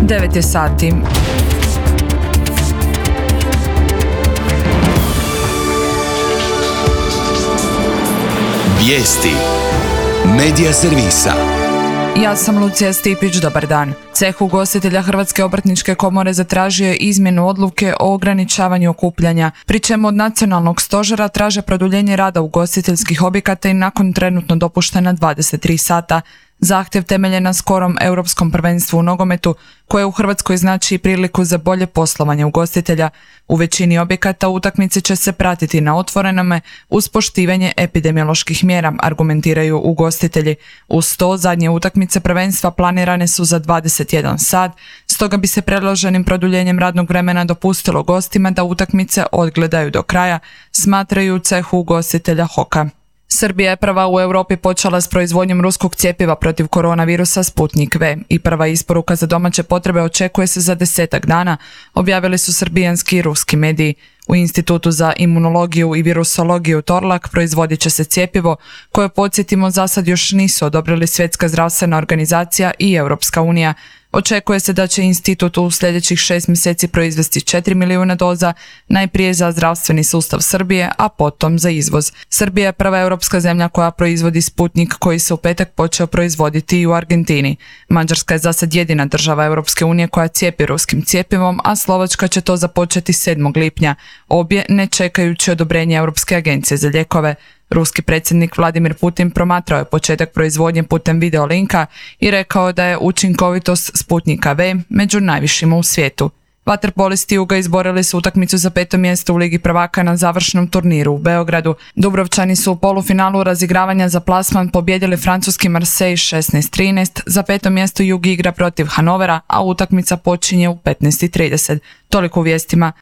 9 je sati. Vijesti Medija servisa. Ja sam Lucija Stipić, dobar dan. Ceh ugostitelja Hrvatske obrtničke komore zatražio je izmjenu odluke o ograničavanju okupljanja, pri čemu od nacionalnog stožera traže produljenje rada ugostiteljskih objekata i nakon trenutno dopuštena 23 sata. Zahtjev temeljen na skorom europskom prvenstvu u nogometu, koje u Hrvatskoj znači priliku za bolje poslovanje ugostitelja. U većini objekata utakmice će se pratiti na otvorenome uz poštivanje epidemioloških mjera, argumentiraju ugostitelji. Uz to, zadnje utakmice prvenstva planirane su za 21 sat, stoga bi se predloženim produljenjem radnog vremena dopustilo gostima da utakmice odgledaju do kraja, smatraju u cehu ugostitelja HOK-a. Srbija je prva u Europi počela s proizvodnjom ruskog cjepiva protiv koronavirusa Sputnik V i prva isporuka za domaće potrebe očekuje se za 10 dana, objavili su srbijanski i ruski mediji. U Institutu za imunologiju i virusologiju Torlak proizvodit će se cjepivo koje, podsjetimo, za sad još nisu odobrili Svjetska zdravstvena organizacija i Europska unija. Očekuje se da će institut u sljedećih 6 mjeseci proizvesti 4 milijuna doza, najprije za zdravstveni sustav Srbije, a potom za izvoz. Srbija je prva europska zemlja koja proizvodi Sputnik, koji se u petak počeo proizvoditi i u Argentini. Mađarska je za sad jedina država Europske unije koja cijepi ruskim cjepivom, a Slovačka će to započeti 7. lipnja, obje ne čekajući odobrenje Europske agencije za lijekove. Ruski predsjednik Vladimir Putin promatrao je početak proizvodnje putem video linka i rekao da je učinkovitost Sputnika V među najvišima u svijetu. Vaterpolisti Juga izborili su utakmicu za 5. mjesto u Ligi prvaka na završnom turniru u Beogradu. Dubrovčani su u polufinalu razigravanja za plasman pobijedili francuski Marseille 16-13, za 5. mjesto Jug igra protiv Hanovera, a utakmica počinje u 15:30. Toliko u vijestima.